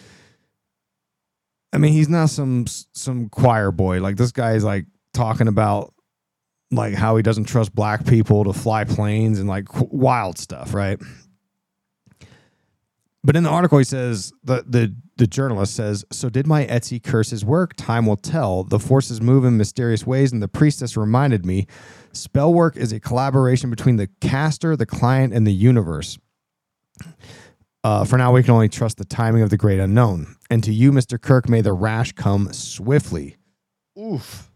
I mean, he's not some some choir boy. Like, this guy is like talking about like how he doesn't trust black people to fly planes and like wild stuff, right? But in the article, he says, the, the, the journalist says, so did my Etsy curses work? Time will tell. The forces move in mysterious ways, and the priestess reminded me, spell work is a collaboration between the caster, the client, and the universe. Uh, for now, we can only trust the timing of the great unknown. And to you, Mister Kirk, may the rash come swiftly. Oof.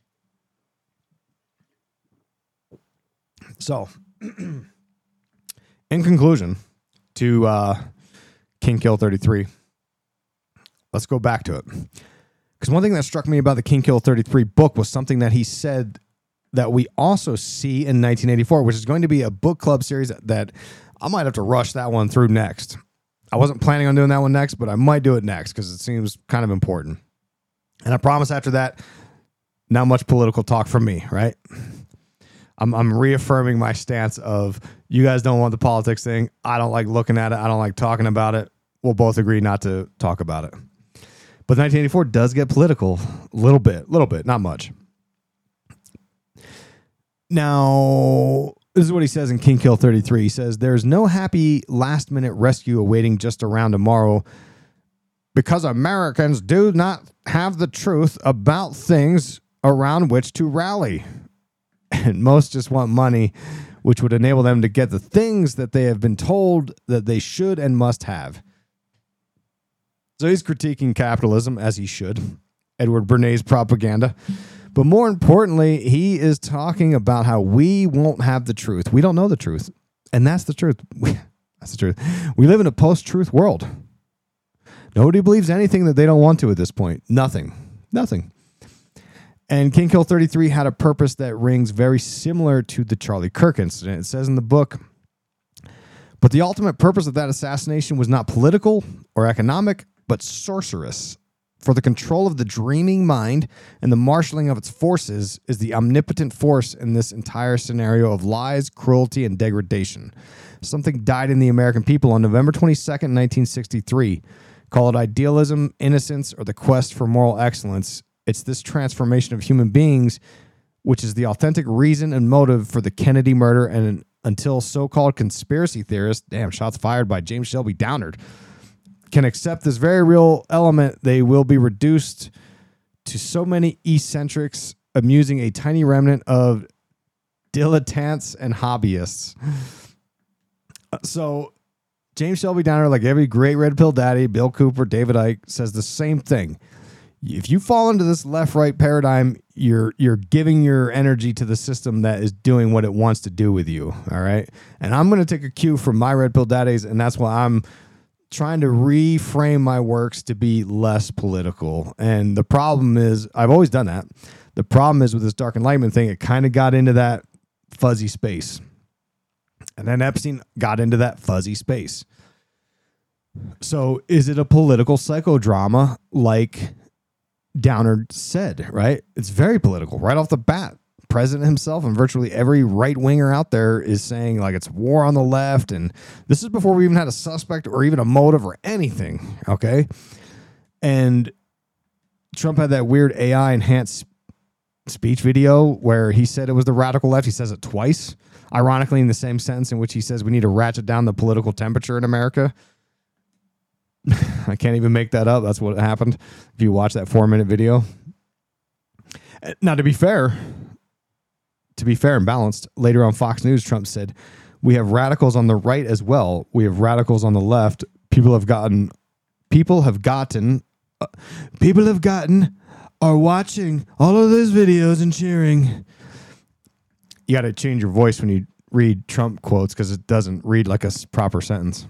So, in conclusion, to uh, King Kill thirty-three, let's go back to it. Because one thing that struck me about the King Kill thirty-three book was something that he said that we also see in nineteen eighty-four, which is going to be a book club series that I might have to rush that one through next. I wasn't planning on doing that one next, but I might do it next because it seems kind of important. And I promise after that, not much political talk from me, right? I'm, I'm reaffirming my stance of you guys don't want the politics thing. I don't like looking at it. I don't like talking about it. We'll both agree not to talk about it. But nineteen eighty-four does get political a little bit, little bit, not much. Now, this is what he says in King Kill thirty-three. He says, there's no happy last-minute rescue awaiting just around tomorrow because Americans do not have the truth about things around which to rally. And most just want money, which would enable them to get the things that they have been told that they should and must have. So he's critiquing capitalism, as he should, Edward Bernays propaganda. But more importantly, he is talking about how we won't have the truth. We don't know the truth. And that's the truth. That's the truth. We live in a post-truth world. Nobody believes anything that they don't want to at this point. Nothing. Nothing. And King Kill thirty-three had a purpose that rings very similar to the Charlie Kirk incident. It says in the book, but the ultimate purpose of that assassination was not political or economic, but sorcerous. For the control of the dreaming mind and the marshaling of its forces is the omnipotent force in this entire scenario of lies, cruelty, and degradation. Something died in the American people on November twenty-second, nineteen sixty-three. Call it idealism, innocence, or the quest for moral excellence. It's this transformation of human beings, which is the authentic reason and motive for the Kennedy murder, and until so-called conspiracy theorists, damn, shots fired by James Shelby Downard, can accept this very real element, they will be reduced to so many eccentrics, amusing a tiny remnant of dilettantes and hobbyists. So James Shelby Downard, like every great red pill daddy, Bill Cooper, David Icke, says the same thing. If you fall into this left-right paradigm, you're you're giving your energy to the system that is doing what it wants to do with you, all right? And I'm going to take a cue from my red pill daddies, and that's why I'm trying to reframe my works to be less political. And the problem is, I've always done that. The problem is with this Dark Enlightenment thing, it kind of got into that fuzzy space. And then Epstein got into that fuzzy space. So is it a political psychodrama like Downard said, right? It's very political right off the bat. President himself and virtually every right-winger out there is saying like it's war on the left, and this is before we even had a suspect or even a motive or anything, okay? And Trump had that weird A I-enhanced speech video where he said it was the radical left. He says it twice, ironically in the same sentence in which he says we need to ratchet down the political temperature in America. I can't even make that up. That's what happened if you watch that four-minute video. Now, to be fair... To be fair and balanced, later on Fox News, Trump said, we have radicals on the right as well. We have radicals on the left. People have gotten, people have gotten, uh, people have gotten, are watching all of those videos and cheering. You got to change your voice when you read Trump quotes because it doesn't read like a proper sentence.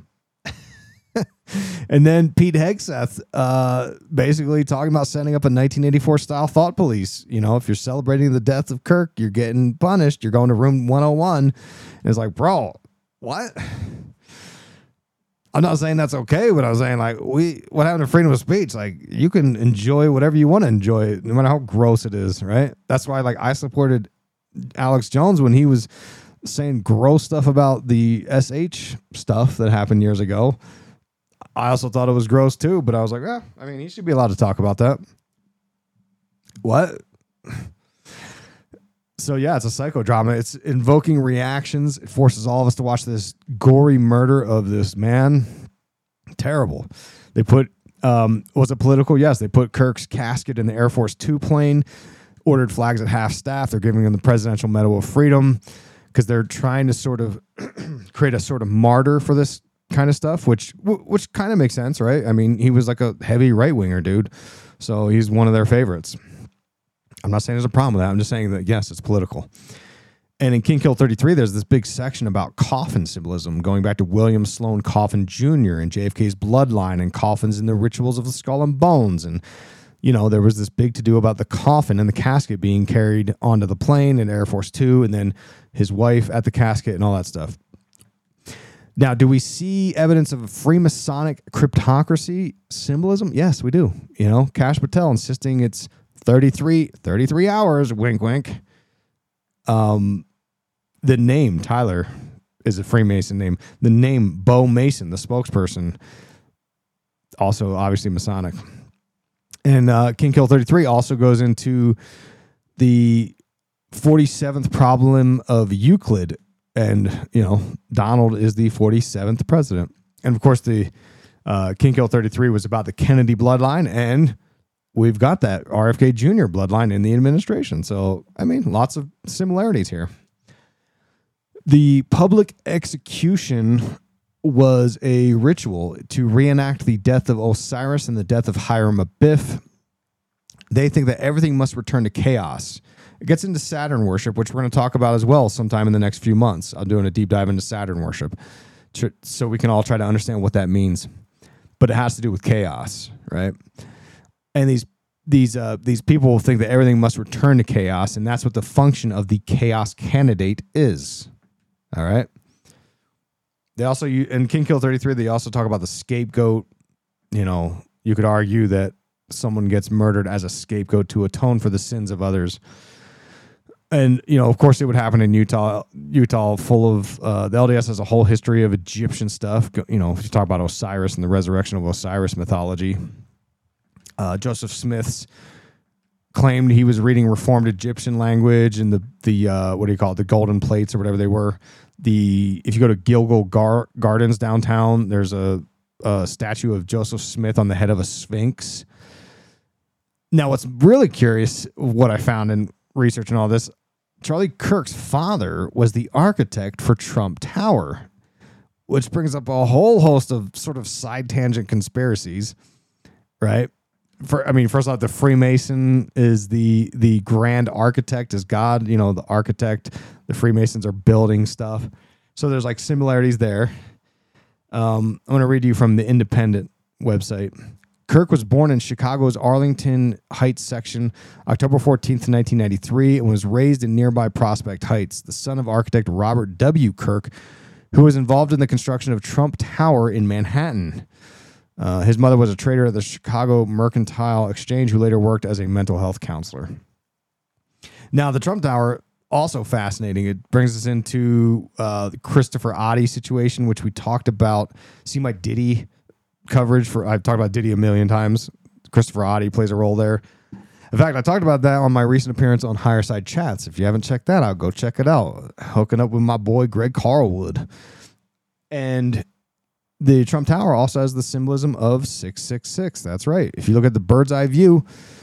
And then Pete Hegseth uh, basically talking about setting up a nineteen eighty-four style thought police. You know, if you're celebrating the death of Kirk, you're getting punished. You're going to room one oh one. And it's like, bro, what? I'm not saying that's okay, but I'm saying like, we, what happened to freedom of speech? Like, you can enjoy whatever you want to enjoy, no matter how gross it is, right? That's why, like, I supported Alex Jones when he was saying gross stuff about the S H stuff that happened years ago. I also thought it was gross too, but I was like, eh, I mean, he should be allowed to talk about that. What? So yeah, it's a psychodrama. It's invoking reactions. It forces all of us to watch this gory murder of this man. Terrible. They put, um, was it political? Yes. They put Kirk's casket in the Air Force Two plane, ordered flags at half staff. They're giving him the Presidential Medal of Freedom because they're trying to sort of create a sort of martyr for this kind of stuff, which which kind of makes sense, right? I mean, he was like a heavy right-winger dude, so he's one of their favorites. I'm not saying there's a problem with that. I'm just saying that, yes, it's political. And in King Kill thirty-three, there's this big section about coffin symbolism, going back to William Sloane Coffin Junior and J F K's bloodline and coffins in the rituals of the skull and bones. And you know, there was this big to do about the coffin and the casket being carried onto the plane in Air Force Two, and then his wife at the casket and all that stuff. Now, do we see evidence of Freemasonic cryptocracy symbolism? Yes, we do. You know, Kash Patel insisting it's thirty-three, thirty-three hours, wink, wink. Um, the name, Tyler, is a Freemason name. The name, Bo Mason, the spokesperson, also obviously Masonic. And uh, King Kill thirty-three also goes into the forty-seventh problem of Euclid. And, you know, Donald is the forty-seventh president. And, of course, the uh, King Kill thirty-three was about the Kennedy bloodline. And we've got that R F K Junior bloodline in the administration. So, I mean, lots of similarities here. The public execution was a ritual to reenact the death of Osiris and the death of Hiram Abiff. They think that everything must return to chaos. It gets into Saturn worship, which we're going to talk about as well sometime in the next few months. I'm doing a deep dive into Saturn worship so we can all try to understand what that means. But it has to do with chaos, right? And these these uh, these people think that everything must return to chaos, and that's what the function of the chaos candidate is. All right? They also, in King Kill thirty-three, they also talk about the scapegoat. You know, you could argue that someone gets murdered as a scapegoat to atone for the sins of others. And, you know, of course, it would happen in Utah, Utah full of, uh, the L D S has a whole history of Egyptian stuff. You know, if you talk about Osiris and the resurrection of Osiris mythology, uh, Joseph Smith's claimed he was reading Reformed Egyptian language and the, the uh, what do you call it, the golden plates or whatever they were. The If you go to Gilgal Gar- Gardens downtown, there's a, a statue of Joseph Smith on the head of a sphinx. Now, what's really curious, what I found in research and all this, Charlie Kirk's father was the architect for Trump Tower, which brings up a whole host of sort of side tangent conspiracies, right? For I mean, first off, the Freemason is the the grand architect, is God, you know, the architect. The Freemasons are building stuff. So there's like similarities there. Um, I'm going to read you from the Independent website. Kirk was born in Chicago's Arlington Heights section, October fourteenth, nineteen ninety-three, and was raised in nearby Prospect Heights, the son of architect Robert W. Kirk, who was involved in the construction of Trump Tower in Manhattan. Uh, his mother was a trader at the Chicago Mercantile Exchange who later worked as a mental health counselor. Now, the Trump Tower, also fascinating. It brings us into uh, the Christopher Oddie situation, which we talked about. See my Diddy coverage for, I've talked about Diddy a million times. Christopher Oddie plays a role there. In fact, I talked about that on my recent appearance on Higher Side Chats. If you haven't checked that out, go check it out. Hooking up with my boy Greg Carlwood. And the Trump Tower also has the symbolism of six six six. That's right. If you look at the bird's eye view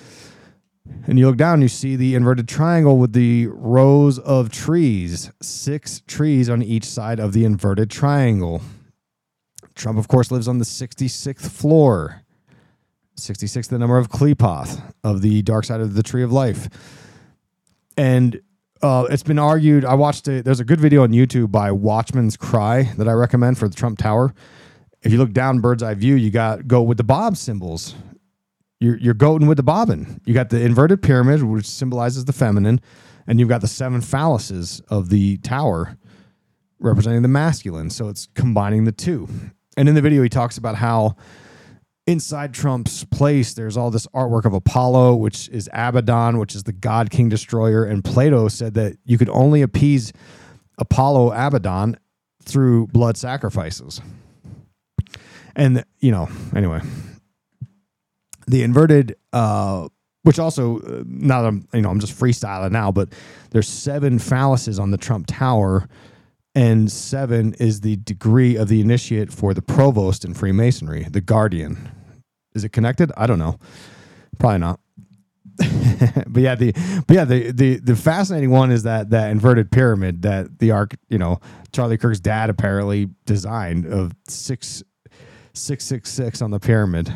and you look down, you see the inverted triangle with the rows of trees, six trees on each side of the inverted triangle. Trump, of course, lives on the sixty-sixth floor. sixty-six, the number of Qliphoth, of the dark side of the Tree of Life. And uh, it's been argued, I watched it, there's a good video on YouTube by Watchman's Cry that I recommend for the Trump Tower. If you look down bird's eye view, you got go with the bob symbols. You're, you're goating with the bobbin. You got the inverted pyramid, which symbolizes the feminine, and you've got the seven phalluses of the tower representing the masculine. So it's combining the two. And in the video, he talks about how inside Trump's place, there's all this artwork of Apollo, which is Abaddon, which is the god king destroyer. And Plato said that you could only appease Apollo Abaddon through blood sacrifices. And, you know, anyway, the inverted, uh, which also, uh, now that I'm, you know, I'm just freestyling now, but there's seven phalluses on the Trump Tower, and seven is the degree of the initiate for the provost in Freemasonry, the guardian. Is it connected? I don't know. Probably not. but yeah, the but yeah, the, the the fascinating one is that that inverted pyramid that the arc, you know, Charlie Kirk's dad apparently designed, of six six six six on the pyramid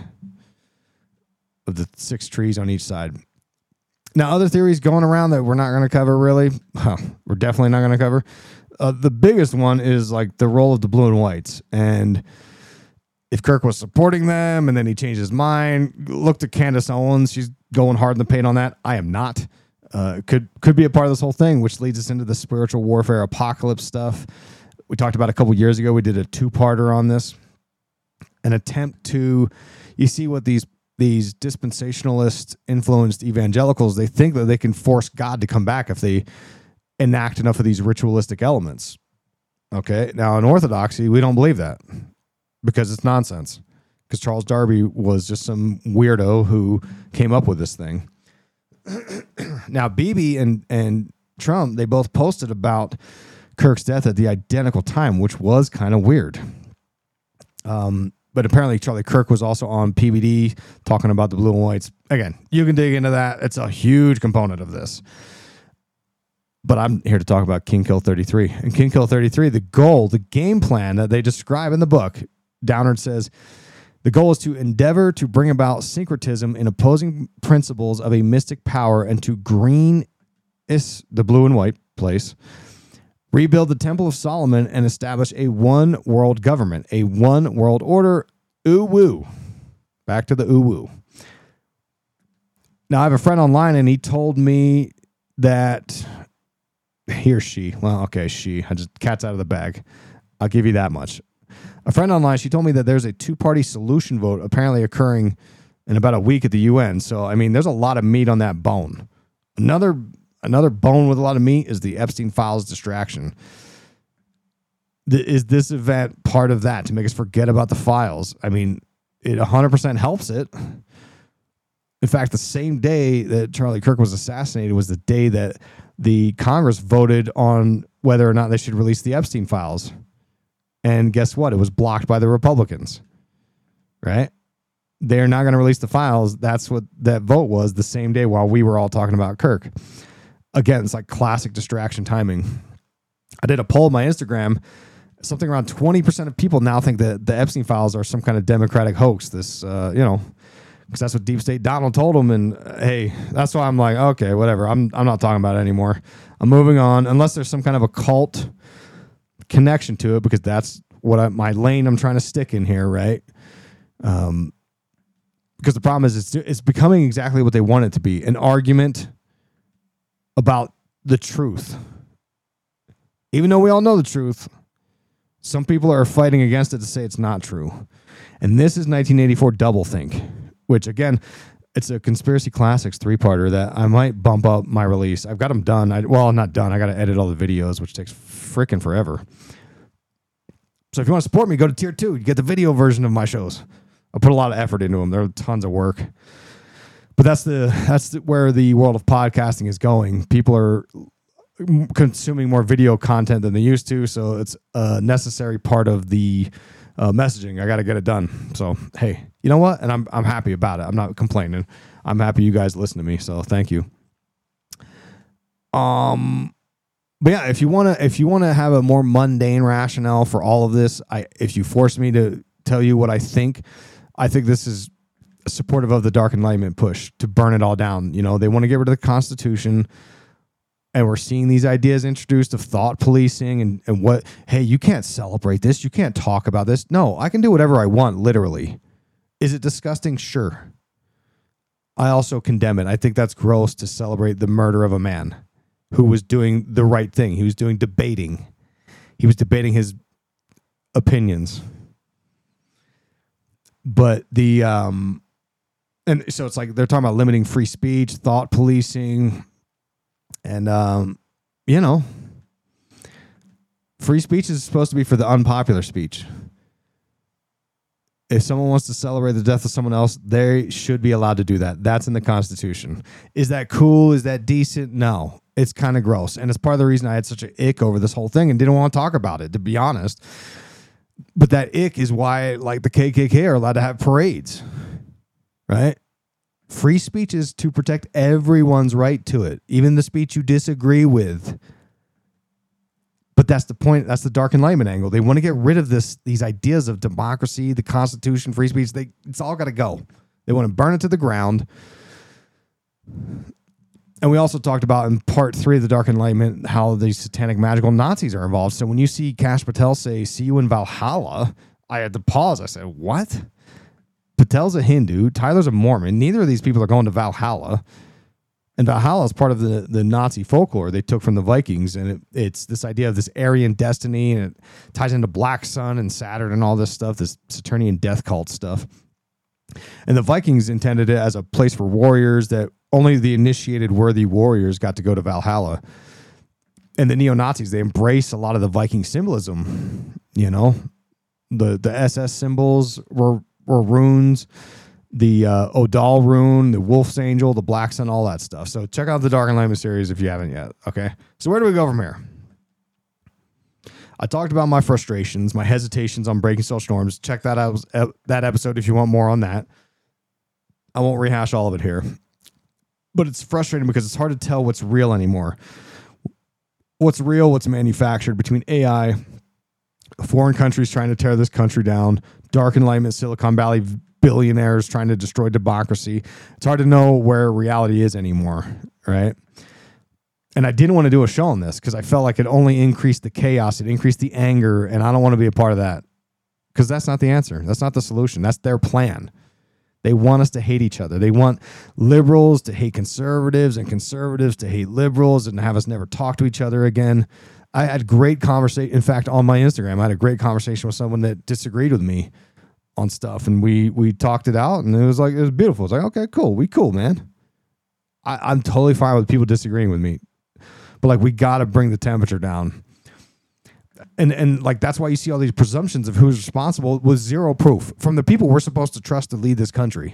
of the six trees on each side. Now, other theories going around that we're not going to cover really. Huh, we're definitely not going to cover. Uh, the biggest one is like the role of the blue and whites. And if Kirk was supporting them and then he changed his mind. Look to Candace Owens. She's going hard in the paint on that. I am not. Uh, could could be a part of this whole thing, which leads us into the spiritual warfare apocalypse stuff. We talked about a couple years ago. We did a two-parter on this. An attempt to, you see what these these dispensationalist influenced evangelicals, they think that they can force God to come back if they enact enough of these ritualistic elements. Okay, now in Orthodoxy, we don't believe that because it's nonsense. Because Charles Darby was just some weirdo who came up with this thing. Now, Bibi and, and Trump, they both posted about Kirk's death at the identical time, which was kind of weird. Um, but apparently Charlie Kirk was also on P B D talking about the blue and whites. Again, you can dig into that. It's a huge component of this. But I'm here to talk about King Kill thirty-three. And King Kill thirty-three, the goal, the game plan that they describe in the book, Downard says, the goal is to endeavor to bring about syncretism in opposing principles of a mystic power and to green is the blue and white place, rebuild the Temple of Solomon and establish a one world government, a one world order. Ooh woo. Back to the ooh woo. Now I have a friend online and he told me that he or she, well, okay, she, I just, cat's out of the bag. I'll give you that much. A friend online, she told me that there's a two-party solution vote apparently occurring in about a week at the U N. So, I mean, there's a lot of meat on that bone. Another another bone with a lot of meat is the Epstein Files distraction. The, is this event part of that to make us forget about the files? I mean, it one hundred percent helps it. In fact, the same day that Charlie Kirk was assassinated was the day that the Congress voted on whether or not they should release the Epstein Files. And guess what? It was blocked by the Republicans, right? They're not going to release the files. That's what that vote was the same day while we were all talking about Kirk. Again, it's like classic distraction timing. I did a poll on my Instagram. Something around twenty percent of people now think that the Epstein Files are some kind of Democratic hoax. This, uh, you know, because that's what Deep State Donald told them. And uh, hey, that's why I'm like, okay, whatever. I'm I'm not talking about it anymore. I'm moving on, unless there's some kind of occult connection to it, because that's what I, my lane I'm trying to stick in here, right? Um, because the problem is it's it's becoming exactly what they want it to be, an argument about the truth. Even though we all know the truth, some people are fighting against it to say it's not true. And this is nineteen eighty-four Doublethink, which again, it's a Conspiracy Classics three-parter that I might bump up my release. I've got them done. I, well, not done. I got to edit all the videos, which takes freaking forever. So if you want to support me, go to tier two. You get the video version of my shows. I put a lot of effort into them. They're tons of work. But that's the that's the, where the world of podcasting is going. People are consuming more video content than they used to, so it's a necessary part of the uh, messaging. I got to get it done. So, hey, you know what? And I'm I'm happy about it. I'm not complaining. I'm happy you guys listen to me, so thank you. Um... But yeah, if you want to if you want to have a more mundane rationale for all of this, I if you force me to tell you what I think, I think this is supportive of the Dark Enlightenment push to burn it all down. You know, they want to get rid of the Constitution, and we're seeing these ideas introduced of thought policing and, and what, hey, you can't celebrate this, you can't talk about this. No, I can do whatever I want, literally. Is it disgusting? Sure. I also condemn it. I think that's gross to celebrate the murder of a man who was doing the right thing. He was doing debating. He was debating his opinions. But the, um, and so it's like they're talking about limiting free speech, thought policing, and, um, you know, free speech is supposed to be for the unpopular speech. If someone wants to celebrate the death of someone else, they should be allowed to do that. That's in the Constitution. Is that cool? Is that decent? No. It's kind of gross. And it's part of the reason I had such an ick over this whole thing and didn't want to talk about it, to be honest. But that ick is why, like, the K K K are allowed to have parades, right? Free speech is to protect everyone's right to it, even the speech you disagree with. But that's the point. That's the Dark Enlightenment angle. They want to get rid of this, these ideas of democracy, the Constitution, free speech. They, it's all got to go. They want to burn it to the ground. And we also talked about in part three of the Dark Enlightenment how the satanic magical Nazis are involved. So when you see Kash Patel say, "See you in Valhalla," I had to pause. I said, what? Patel's a Hindu. Tyler's a Mormon. Neither of these people are going to Valhalla. And Valhalla is part of the, the Nazi folklore they took from the Vikings. And it, it's this idea of this Aryan destiny, and it ties into Black Sun and Saturn and all this stuff, this Saturnian death cult stuff. And the Vikings intended it as a place for warriors, that only the initiated worthy warriors got to go to Valhalla. And the neo-Nazis, they embrace a lot of the Viking symbolism, you know, the, the S S symbols were, were runes, the uh, Odal rune, the Wolf's Angel, the Black Sun, all that stuff. So check out the Dark Enlightenment series if you haven't yet. Okay. So where do we go from here? I talked about my frustrations, my hesitations on breaking social norms. Check that out, that episode if you want more on that. I won't rehash all of it here, but it's frustrating because it's hard to tell what's real anymore. What's real, what's manufactured between A I, foreign countries trying to tear this country down, Dark Enlightenment, Silicon Valley billionaires trying to destroy democracy. It's hard to know where reality is anymore, right? And I didn't want to do a show on this because I felt like it only increased the chaos, it increased the anger, and I don't want to be a part of that because that's not the answer. That's not the solution. That's their plan. They want us to hate each other. They want liberals to hate conservatives and conservatives to hate liberals and have us never talk to each other again. I had great conversation. In fact, on my Instagram, I had a great conversation with someone that disagreed with me on stuff, and we we talked it out, and it was like, it was beautiful. It's like, okay, cool. We cool, man. I, I'm totally fine with people disagreeing with me. But like, we got to bring the temperature down. And and like, that's why you see all these presumptions of who's responsible with zero proof from the people we're supposed to trust to lead this country.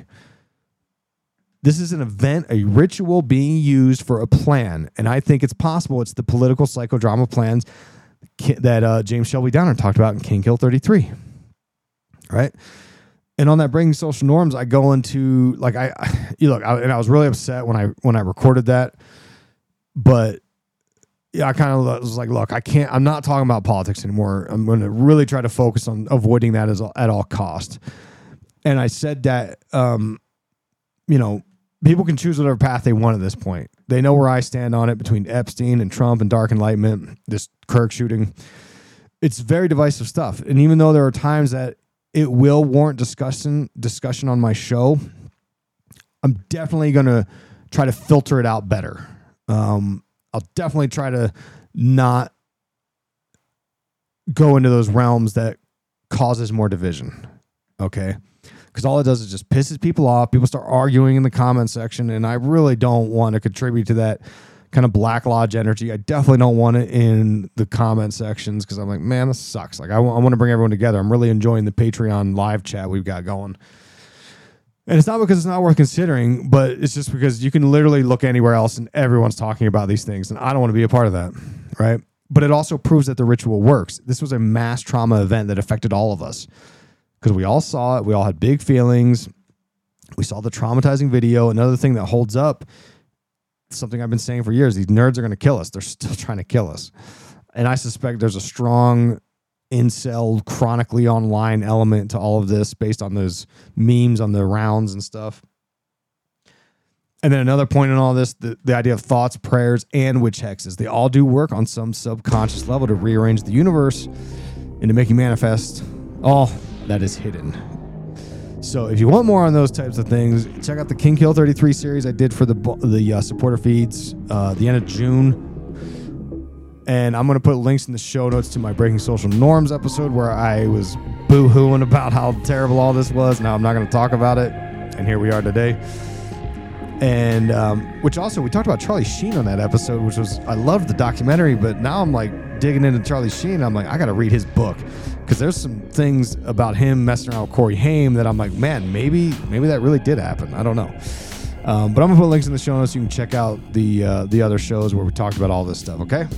This is an event, a ritual being used for a plan. And I think it's possible it's the political psychodrama plans that uh, James Shelby Downer talked about in King Kill thirty-three. Right? And on that breaking social norms, I go into like, I, I you look, I, and I was really upset when I, when I recorded that, but yeah, I kind of was like, look, I can't, I'm not talking about politics anymore. I'm going to really try to focus on avoiding that as at all cost. And I said that, um, you know, people can choose whatever path they want at this point. They know where I stand on it between Epstein and Trump and Dark Enlightenment, this Kirk shooting. It's very divisive stuff. And even though there are times that it will warrant discussion, discussion on my show, I'm definitely going to try to filter it out better. Um, I'll definitely try to not go into those realms that causes more division. Okay. Because all it does is just pisses people off. People start arguing in the comment section, and I really don't want to contribute to that kind of Black Lodge energy. I definitely don't want it in the comment sections because I'm like, man, this sucks. Like, I, w- I want to bring everyone together. I'm really enjoying the Patreon live chat we've got going. And it's not because it's not worth considering, but it's just because you can literally look anywhere else and everyone's talking about these things, and I don't want to be a part of that, right? But it also proves that the ritual works. This was a mass trauma event that affected all of us because we all saw it. We all had big feelings. We saw the traumatizing video. Another thing that holds up, something I've been saying for years, these nerds are going to kill us. They're still trying to kill us. And I suspect there's a strong incel, chronically online element to all of this based on those memes on the rounds and stuff. And then another point in all this, the, the idea of thoughts, prayers, and witch hexes. They all do work on some subconscious level to rearrange the universe and to make you manifest all that is hidden. So if you want more on those types of things, check out the King Kill thirty-three series I did for the the uh, supporter feeds uh, the end of June. And I'm going to put links in the show notes to my Breaking Social Norms episode where I was boo-hooing about how terrible all this was. Now I'm not going to talk about it. And here we are today. And um, which also, we talked about Charlie Sheen on that episode, which was, I loved the documentary, but now I'm like digging into Charlie Sheen. I'm like, I got to read his book because there's some things about him messing around with Corey Haim that I'm like, man, maybe maybe that really did happen. I don't know. Um, but I'm going to put links in the show notes so you can check out the uh, the other shows where we talked about all this stuff, okay?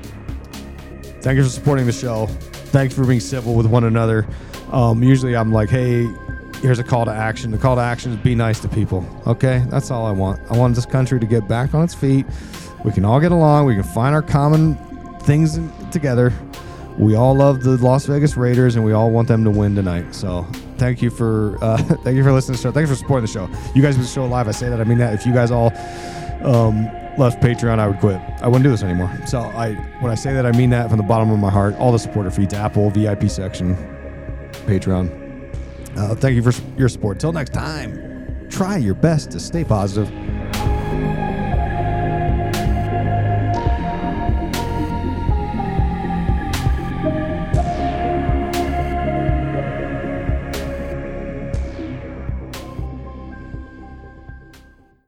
Thank you for supporting the show. Thanks for being civil with one another. Um, usually I'm like, hey, here's a call to action. The call to action is be nice to people. Okay? That's all I want. I want this country to get back on its feet. We can all get along. We can find our common things in, together. We all love the Las Vegas Raiders, and we all want them to win tonight. So thank you for uh, thank you for listening to the show. Thank you for supporting the show. You guys do the show live. I say that. I mean that. If you guys all um, left Patreon, I would quit. I wouldn't do this anymore. So I, when I say that, I mean that from the bottom of my heart. All the supporter feeds, Apple, V I P section, Patreon. Uh, thank you for your support. Till next time, try your best to stay positive.